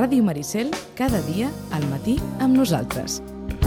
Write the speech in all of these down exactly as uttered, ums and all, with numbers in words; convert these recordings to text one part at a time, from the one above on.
Ràdio Maricel, cada dia al matí amb nosaltres.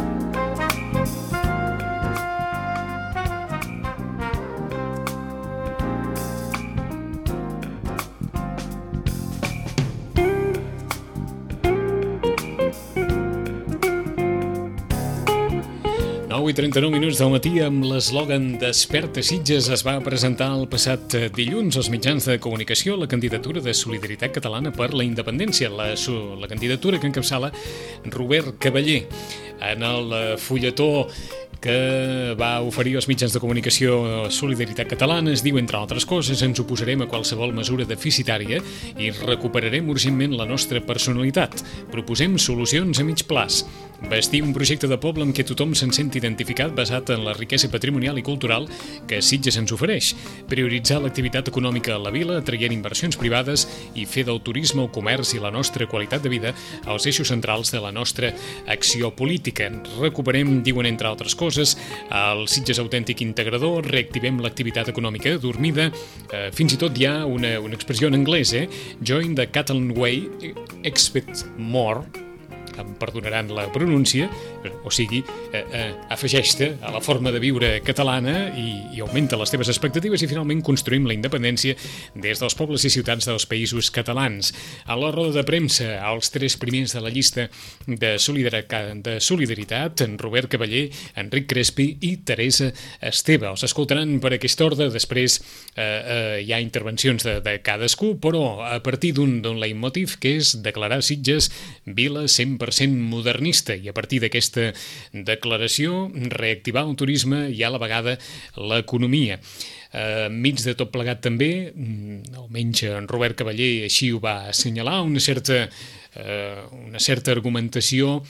nou i trenta-nou minuts del matí amb l'eslògan Desperta Sitges es va presentar el passat dilluns als mitjans de comunicació la candidatura de Solidaritat Catalana per la Independència, la, la candidatura que encapçala Robert Cavallé. En el fulletó que va oferir als mitjans de comunicació Solidaritat Catalana es diu, entre altres coses, ens oposarem a qualsevol mesura deficitària i recuperarem urgentment la nostra personalitat. Proposem solucions a mig plaç. Bastir un projecte de poble amb què tothom se'n senti identificat basat en la riquesa patrimonial i cultural que Sitges ens ofereix. Prioritzar l'activitat econòmica a la vila, atraient inversions privades i fer del turisme, el comerç i la nostra qualitat de vida els eixos centrals de la nostra acció política. Recuperem, diuen entre altres coses, el Sitges autèntic integrador, reactivem l'activitat econòmica dormida, eh, fins i tot hi ha una, una expressió en anglès, eh? Join the Catalan Way, expect more, em perdonaran la pronúncia, o sigui, eh, eh, afegeix-te a la forma de viure catalana i, i augmenta les teves expectatives i finalment construïm la independència des dels pobles i ciutats dels països catalans. A la roda de premsa, els tres primers de la llista de solidaritat, de solidaritat en Robert Cavallé, Enric Crespi i Teresa Esteve. Els escoltaran per aquest ordre, després eh, eh, hi ha intervencions de, de cadascú, però a partir d'un leitmotiv que és declarar Sitges vila cent per cent modernista i a partir d'aquesta declaració reactivar el turisme i a la vegada l'economia. Eh, enmig de tot plegat també, almenys en Robert Cavallé així ho va assenyalar, una certa, eh, una certa argumentació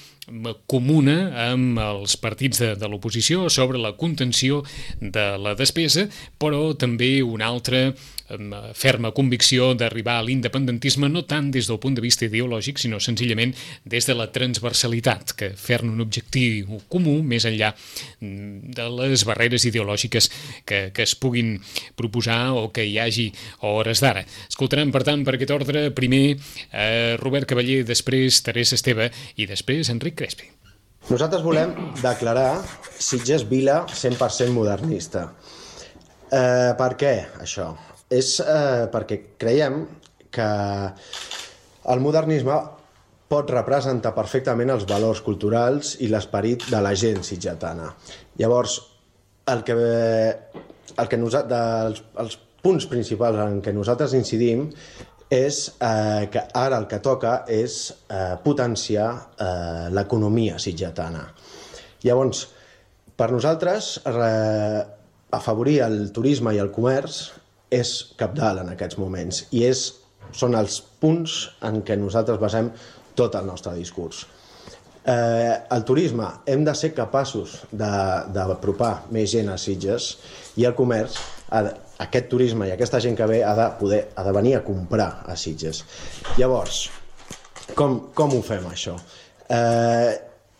comuna amb els partits de, de l'oposició sobre la contenció de la despesa, però també una altra ferma convicció d'arribar a l'independentisme no tant des del punt de vista ideològic, sinó senzillament des de la transversalitat, que fer-ne un objectiu comú més enllà de les barreres ideològiques que, que es puguin proposar o que hi hagi a hores d'ara. Escoltarem, per tant, per aquest ordre, primer eh, Robert Cavallé, després Teresa Esteve i després Enric Crespi. Nosaltres volem declarar Sitges vila cent per cent modernista. Eh, per què, això? És eh, perquè creiem que el modernisme pot representar perfectament els valors culturals i l'esperit de la gent sitgetana. Llavors, el que, el que nosa, dels, els punts principals en què nosaltres incidim és eh, que ara el que toca és eh, potenciar eh, l'economia sitgetana. Llavors, per nosaltres, eh, afavorir el turisme i el comerç és cabdal en aquests moments i és, són els punts en què nosaltres basem tot el nostre discurs. Eh, el turisme, hem de ser capaços d'apropar més gent a Sitges i el comerç, ha de, aquest turisme i aquesta gent que ve ha de, poder, ha de venir a comprar a Sitges. Llavors, com, com ho fem això? Eh,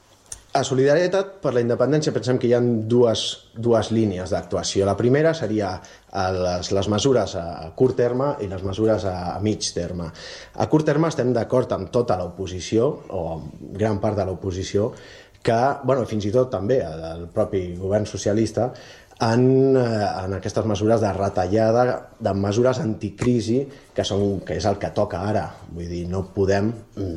A Solidaritat per la Independència pensem que hi ha dues, dues línies d'actuació. La primera seria les, les mesures a curt terme i les mesures a, a mig terme. A curt terme estem d'acord amb tota l'oposició, o amb gran part de l'oposició, que, bueno, fins i tot també el propi govern socialista, en, en aquestes mesures de retallada, de mesures anticrisi, que, són, que és el que toca ara. Vull dir, no podem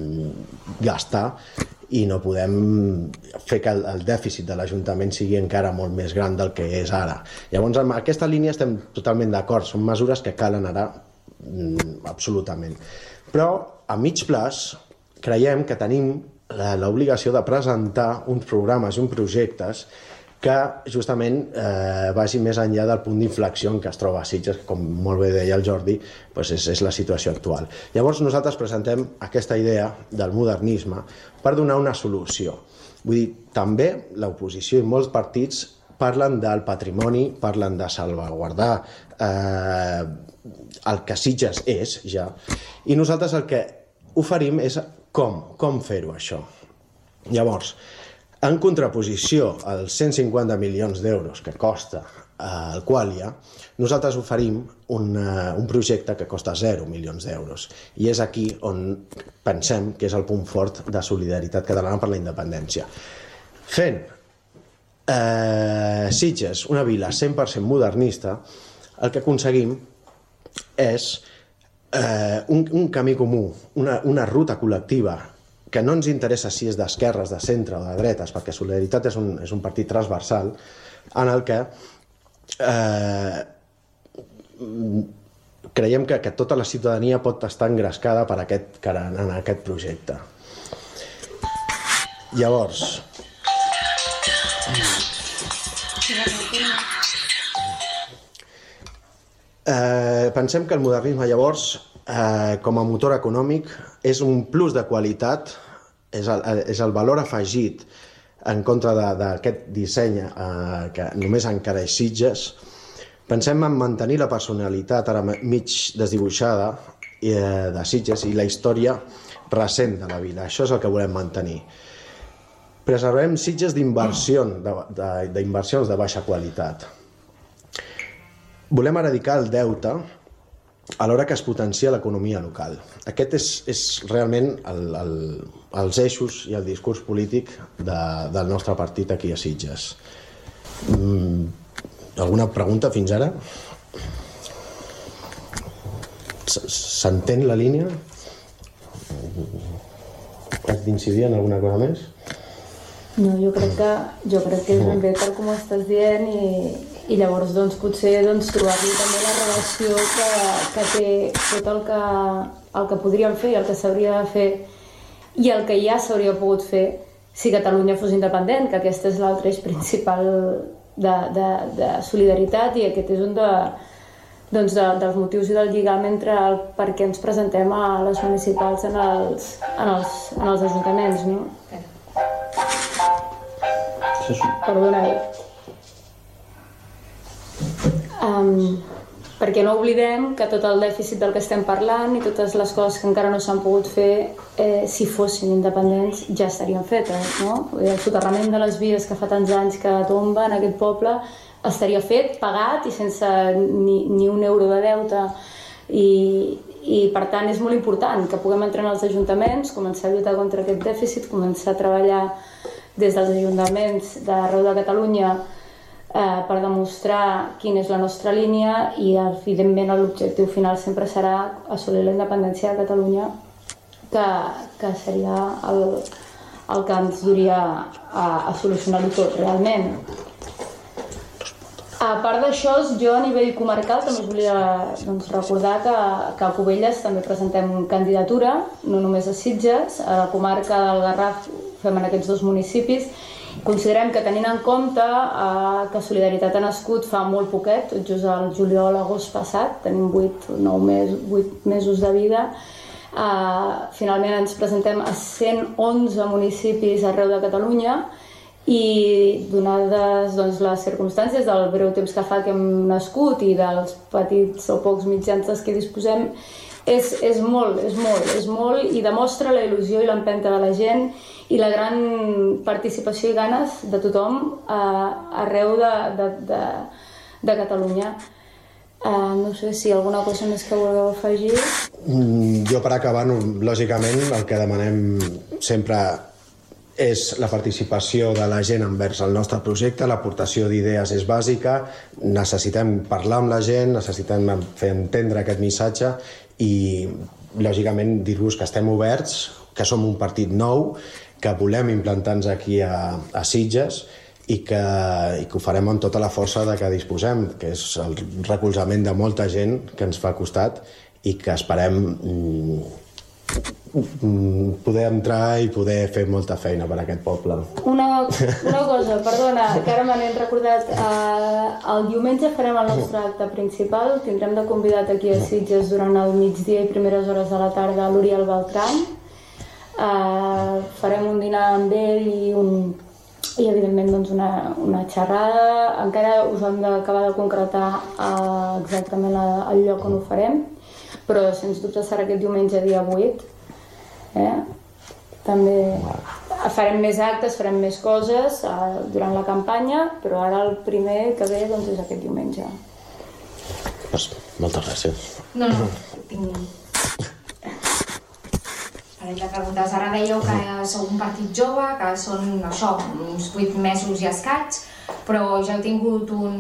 mm, gastar i no podem fer que el, el dèficit de l'Ajuntament sigui encara molt més gran del que és ara. Llavors, amb aquesta línia estem totalment d'acord, són mesures que calen ara mm, absolutament. Però, a mig plaç, creiem que tenim l'obligació de presentar uns programes i uns projectes que justament eh, vagi més enllà del punt d'inflexió en què es troba Sitges, que com molt bé deia el Jordi, doncs és, és la situació actual. Llavors nosaltres presentem aquesta idea del modernisme per donar una solució. Vull dir, també l'oposició i molts partits parlen del patrimoni, parlen de salvaguardar eh, el que Sitges és ja, i nosaltres el que oferim és com, com fer-ho això. Llavors, en contraposició als cent cinquanta milions d'euros que costa al Qualia, nosaltres oferim un, un projecte que costa zero milions d'euros. I és aquí on pensem que és el punt fort de Solidaritat Catalana per la Independència. Fent eh, Sitges una vila cent per cent modernista, el que aconseguim és eh, un, un camí comú, una, una ruta col·lectiva que no ens interessa si és d'esquerres, de centre o de dretes, perquè Solidaritat és un, és un partit transversal en el que eh, creiem que, que tota la ciutadania pot estar engrescada per aquest, en aquest projecte. Llavors, eh, pensem que el modernisme llavors Eh, com a motor econòmic és un plus de qualitat, és el, és el valor afegit en contra d'aquest disseny eh, que només encareix Sitges. Pensem en mantenir la personalitat ara mig desdibuixada eh, de Sitges i la història recent de la vila. Això és el que volem mantenir. Preservem Sitges d'inversions de, de, d'inversions de baixa qualitat. Volem eradicar el deute alhora que es potencia l'economia local. Aquest és, és realment el, el, els eixos i el discurs polític de, del nostre partit aquí a Sitges. Mm, alguna pregunta fins ara? S'entén la línia? Has d'incidir en alguna cosa més? No, jo crec que, jo crec que és ben bé tal com ho estàs dient i, i llavors doncs, potser doncs, trobar-li també la relació que, que té tot el que, el que podríem fer i el que s'hauria de fer i el que ja s'hauria pogut fer si Catalunya fos independent, que aquest és l'altre eix principal de, de, de solidaritat i aquest és un de, doncs, de, dels motius i del lligam entre el per què ens presentem a les municipals en els, en els, en els ajuntaments, no? Perdoneu. Um, perquè no oblidem que tot el dèficit del que estem parlant i totes les coses que encara no s'han pogut fer eh, si fossin independents ja estarien fetes, no? El soterrament de les vies que fa tants anys que tomba en aquest poble estaria fet, pagat i sense ni, ni un euro de deute i, i per tant és molt important que puguem entrar en els ajuntaments, començar a lluitar contra aquest dèficit, començar a treballar des dels ajuntaments d'arreu de Catalunya eh, per demostrar quina és la nostra línia i evidentment l'objectiu final sempre serà assolir la independència de Catalunya que, que seria el, el que ens duria a, a solucionar-ho tot realment. A part d'això, jo a nivell comarcal també us volia doncs, recordar que, que a Cubelles també presentem candidatura, no només a Sitges, a la comarca del Garraf fem en aquests dos municipis. Considerem que tenint en compte eh, que Solidaritat ha nascut fa molt poquet, tot just al juliol, agost passat, tenim vuit o nou mesos, vuit mesos de vida, eh, finalment ens presentem a cent onze municipis arreu de Catalunya i donades doncs, les circumstàncies del breu temps que fa que hem nascut i dels petits o pocs mitjans que disposem, és, és molt, és molt, és molt i demostra la il·lusió i l'empenta de la gent i la gran participació i ganes de tothom eh, arreu de, de, de, de Catalunya. Eh, no sé si alguna cosa més que vulgueu afegir. Mm, jo per acabar, no, lògicament el que demanem sempre és la participació de la gent envers el nostre projecte, l'aportació d'idees és bàsica, necessitem parlar amb la gent, necessitem fer entendre aquest missatge i, lògicament, dir-vos que estem oberts, que som un partit nou, que volem implantar-nos aquí a, a Sitges i que, i que ho farem amb tota la força de que disposem, que és el recolzament de molta gent que ens fa costat i que esperem mm, poder entrar i poder fer molta feina per a aquest poble. Una, una cosa, perdona, que ara me n'he recordat. Eh, el diumenge farem el nostre acte principal. Tindrem de convidat aquí a Sitges durant el migdia i primeres hores de la tarda a l'Uriel Beltran. Eh, farem un dinar amb ell i, un, i evidentment doncs una, una xerrada. Encara us hem d'acabar de concretar eh, exactament el lloc on ho farem, però sens dubte serà aquest diumenge dia vuit. Eh? També farem més actes, farem més coses durant la campanya, però ara el primer que ve doncs, és aquest diumenge. Pues, moltes gràcies. No, no, tinc... Parell de preguntes. Ara dèieu que sou un partit jove, que són això, uns vuit mesos i escaig, però ja heu tingut un,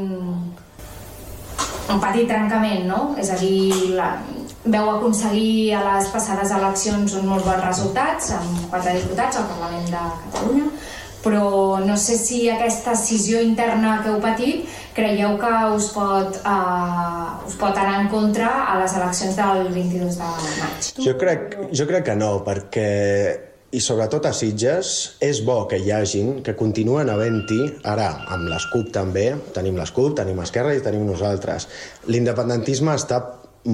un petit trencament, no? És a dir, la, veu aconseguir a les passades eleccions uns molt bons resultats, amb quatre diputats al Parlament de Catalunya, però no sé si aquesta escissió interna que heu patit creieu que us pot, eh, us pot anar en contra a les eleccions del vint-i-dos de maig. Jo crec, jo crec que no, perquè, i sobretot a Sitges, és bo que hi hagin, que continuen havent-hi, ara amb les CUP també, tenim les CUP, tenim Esquerra i tenim nosaltres. L'independentisme està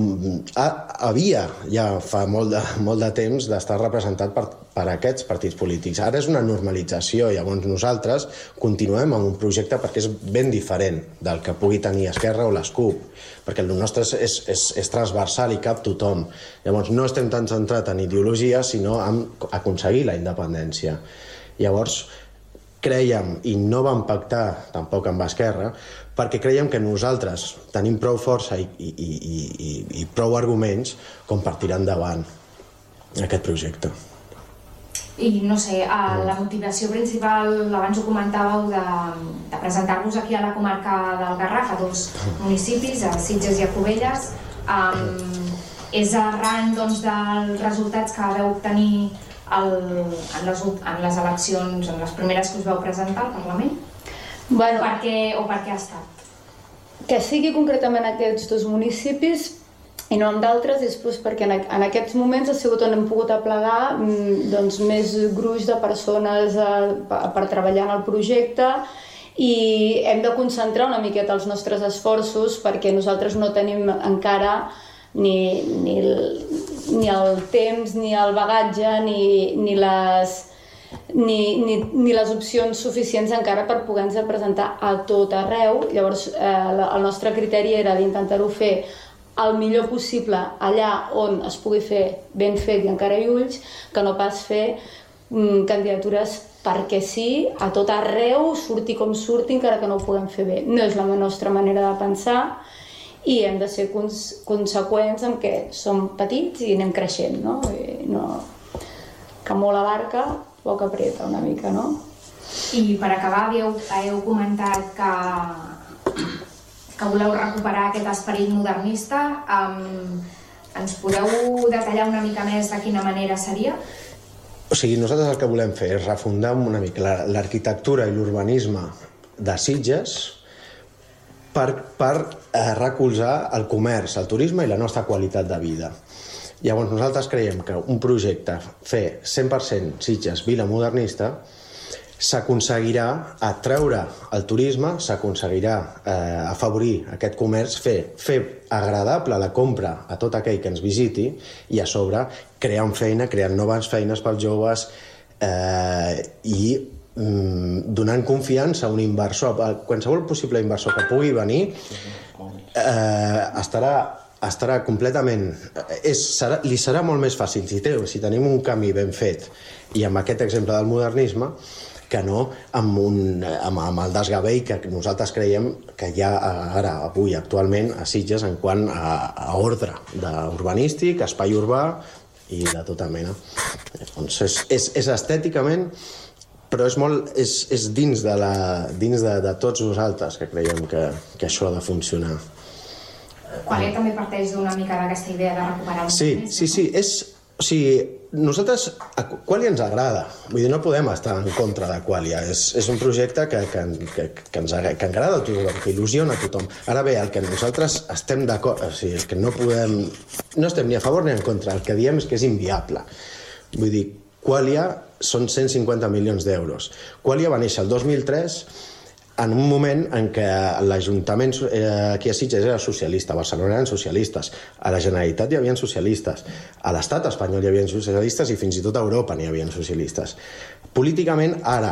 havia ja fa molt de, molt de temps d'estar representat per, per aquests partits polítics. Ara és una normalització, llavors nosaltres continuem amb un projecte perquè és ben diferent del que pugui tenir Esquerra o les CUP, perquè el nostre és, és, és transversal i cap tothom. Llavors no estem tan centrats en ideologia, sinó en aconseguir la independència. Llavors crèiem, i no vam pactar tampoc amb Esquerra, perquè creiem que nosaltres tenim prou força i, i, i, i, i prou arguments com per tirar endavant aquest projecte. I no sé, la motivació principal, abans ho comentàveu, de, de presentar-vos aquí a la comarca del Garraf, a dos municipis, a Sitges i a Cubelles, um, és arran doncs, dels resultats que vau obtenir el, en, les, en les eleccions, en les primeres que us vau presentar al Parlament? Bueno, per què, o per què ha estat? Que sigui concretament aquests dos municipis i no amb d'altres és doncs, perquè en, en aquests moments ha sigut on hem pogut aplegar doncs, més gruix de persones eh, per treballar en el projecte i hem de concentrar una miqueta els nostres esforços perquè nosaltres no tenim encara ni, ni, el, ni el temps, ni el bagatge, ni, ni les... Ni, ni, ni les opcions suficients encara per poder-nos presentar a tot arreu. Llavors, eh, el nostre criteri era d'intentar-ho fer el millor possible allà on es pugui fer ben fet i encara hi ulls, que no pas fer mm, candidatures perquè sí, a tot arreu, surti com surti, encara que no ho puguem fer bé. No és la nostra manera de pensar i hem de ser cons conseqüents amb que som petits i anem creixent, no? I no... Que molt abarca, poc aprieta una mica, no? I per acabar, heu, heu comentat que, que voleu recuperar aquest esperit modernista. Um, ens podeu detallar una mica més de quina manera seria? O sigui, nosaltres el que volem fer és refundar una mica l'arquitectura i l'urbanisme de Sitges per, per eh, recolzar el comerç, el turisme i la nostra qualitat de vida. Llavors nosaltres creiem que un projecte fer cent per cent Sitges vila modernista s'aconseguirà atreure el turisme, s'aconseguirà eh, afavorir aquest comerç, fer, fer agradable la compra a tot aquell que ens visiti i a sobre creant feina, creant noves feines pels joves eh, i mm, donant confiança a un inversor, a qualsevol possible inversor que pugui venir eh, estarà estarà completament... És, serà, li serà molt més fàcil si, té, si tenim un camí ben fet i amb aquest exemple del modernisme que no amb, un, amb, amb el desgavell que nosaltres creiem que hi ha ara, avui, actualment, a Sitges en quant a, a ordre urbanístic, espai urbà i de tota mena. Doncs és, és, és estèticament, però és, molt, és, és dins, de, la, dins de, de tots nosaltres que creiem que, que això ha de funcionar. Qualia també parteix d'una mica d'aquesta idea de recuperar el sí, sí, sí, és, o sigui, nosaltres, a Qualia ens agrada, vull dir, no podem estar en contra de Qualia, és, és un projecte que, que, que, que ens que agrada a tothom, que il·lusiona a tothom. Ara bé, el que nosaltres estem d'acord, o sigui, és que no podem, no estem ni a favor ni en contra, el que diem és que és inviable. Vull dir, Qualia són cent cinquanta milions d'euros. Qualia va néixer el dos mil tres en un moment en què l'Ajuntament aquí a Sitges era socialista, a Barcelona eren socialistes, a la Generalitat hi havia socialistes, a l'Estat espanyol hi havia socialistes i fins i tot a Europa n'hi havia socialistes. Políticament, ara,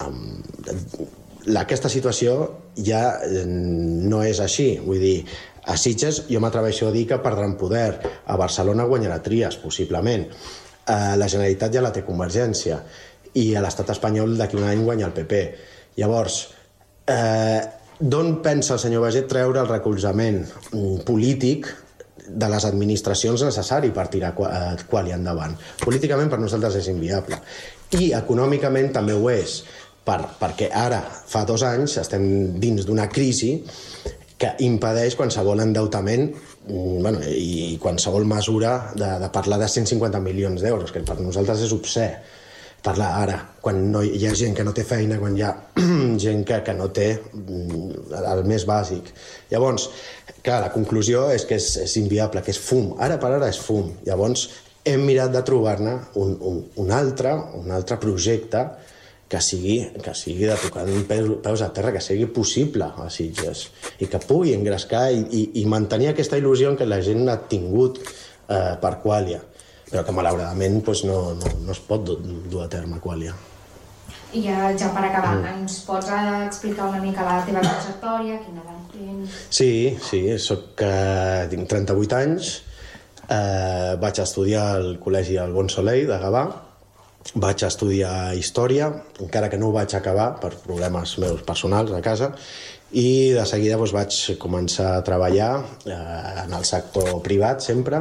aquesta situació ja no és així. Vull dir, a Sitges jo m'atreveixo a dir que perdran poder, a Barcelona guanyarà Trias, possiblement, a la Generalitat ja la té Convergència, i a l'estat espanyol d'aquí un any guanya el P P. Llavors, eh, d'on pensa el senyor Baiget treure el recolzament polític de les administracions necessari per tirar Qualy endavant? Políticament per nosaltres és inviable. I econòmicament també ho és, per, perquè ara, fa dos anys, estem dins d'una crisi que impedeix qualsevol endeutament, bueno, i qualsevol mesura de, de parlar de cent cinquanta milions d'euros, que per nosaltres és obscè. Parlar ara, quan no hi ha gent que no té feina, quan hi ha gent que, que no té el més bàsic. Llavors, clar, la conclusió és que és, és inviable, que és fum. Ara per ara és fum. Llavors, hem mirat de trobar-ne un, un, un, altre, un altre projecte que sigui, que sigui de tocar peus a terra, que sigui possible a Sitges i que pugui engrescar i, i, i mantenir aquesta il·lusió que la gent ha tingut eh, per Qualy, però que malauradament doncs, no, no, no es pot dur a terme Qualy. I ja, ja per acabar, mm. ens pots explicar una mica la teva trajectòria, quina edat tens? Sí, sí, soc, eh, tinc trenta-vuit anys, eh, vaig estudiar al col·legi del Bon Soleil de Gavà, vaig estudiar Història, encara que no ho vaig acabar per problemes meus personals a casa, i de seguida doncs, vaig començar a treballar eh, en el sector privat sempre,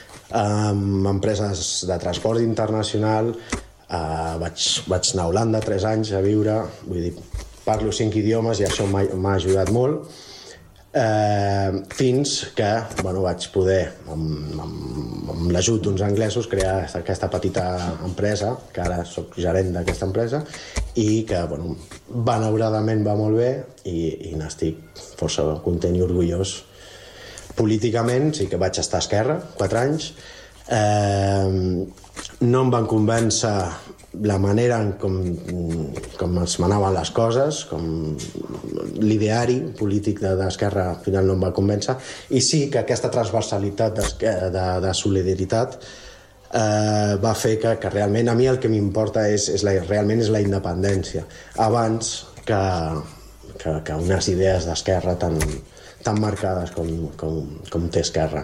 amb empreses de transport internacional, eh, vaig, vaig anar a Holanda tres anys a viure, vull dir, parlo cinc idiomes i això m'ha ajudat molt, eh, fins que bueno, vaig poder, amb, amb, amb l'ajut d'uns anglesos, crear aquesta petita empresa, que ara soc gerent d'aquesta empresa, i que, bueno, benauradament va molt bé i, i n'estic força content i orgullós. Políticament sí que vaig estar a Esquerra, quatre anys. Eh, no em van convèncer la manera en com, com es manaven les coses, com l'ideari polític d'Esquerra al final no em va convèncer, i sí que aquesta transversalitat de, de, de solidaritat eh, va fer que, que realment a mi el que m'importa és, és la, realment és la independència, abans que, que, que unes idees d'Esquerra tan, tan marcades com, com, com té Esquerra.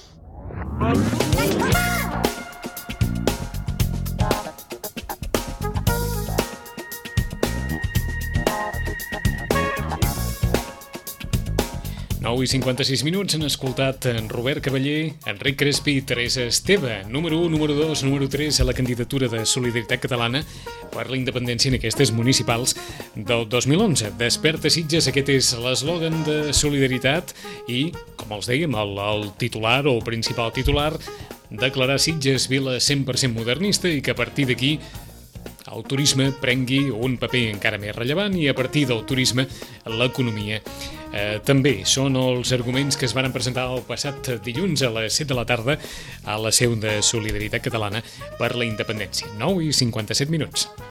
nou i cinquanta-sis minuts han escoltat en Robert Cavaller, Enric Crespi i Teresa Esteve, número u, número dos, número tres a la candidatura de Solidaritat Catalana per la independència en aquestes municipals del dos mil onze. Desperta Sitges, aquest és l'eslògan de Solidaritat i, com els dèiem, el, el titular o principal titular, declarar Sitges vila cent per cent modernista i que a partir d'aquí el turisme prengui un paper encara més rellevant i a partir del turisme l'economia. Eh, també són els arguments que es van presentar el passat dilluns a les set de la tarda a la seu de Solidaritat Catalana per la Independència. nou i cinquanta-set minuts.